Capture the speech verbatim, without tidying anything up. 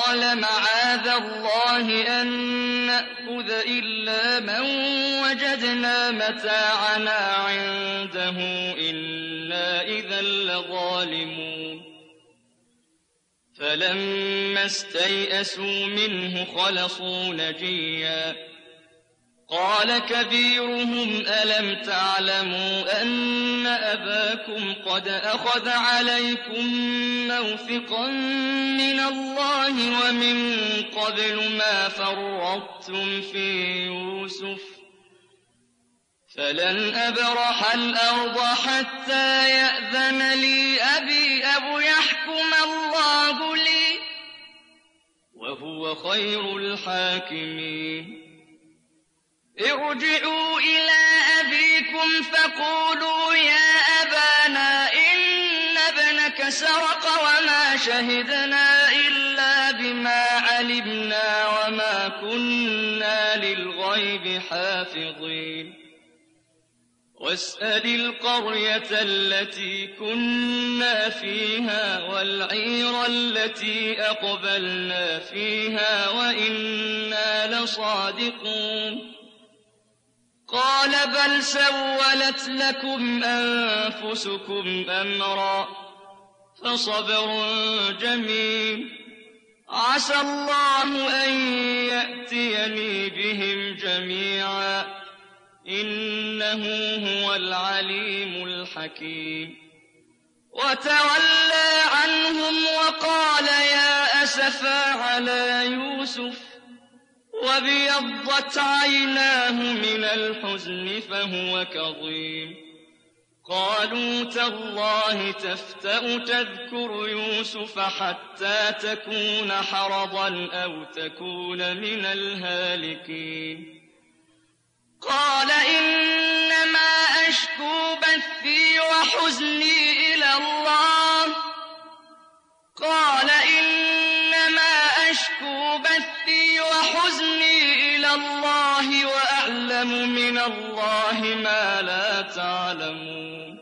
قال معاذ الله أن نأخذ إلا من وجدنا متاعنا عنده إنا إذا لظالمون فلما استيئسوا منه خلصوا نجيا قال كبيرهم ألم تعلموا أن أباكم قد أخذ عليكم موثقا من الله ومن قبل ما فرطتم في يوسف فلن أبرح الأرض حتى يأذن لي أبي أو يحكم الله لي وهو خير الحاكمين ارجعوا إلى أبيكم فقولوا يا أبانا إن ابنك سرق وما شهدنا إلا بما علمنا وما كنا للغيب حافظين واسأل القرية التي كنا فيها والعير التي أقبلنا فيها وإنا لصادقون قال بل سولت لكم أنفسكم أمرا فصبر جميل عسى الله أن يأتيني بهم جميعا إنه هو العليم الحكيم وتولى عنهم وقال يا أسفا على يوسف وابيضت عيناه من الحزن فهو كظيم قالوا تالله تفتأ تذكر يوسف حتى تكون حرضا أو تكون من الهالكين قال إنما أشكو بثي وحزني إلى الله قال إنما أشكو بثي وحزني إلى الله وأعلم من الله ما لا تعلمون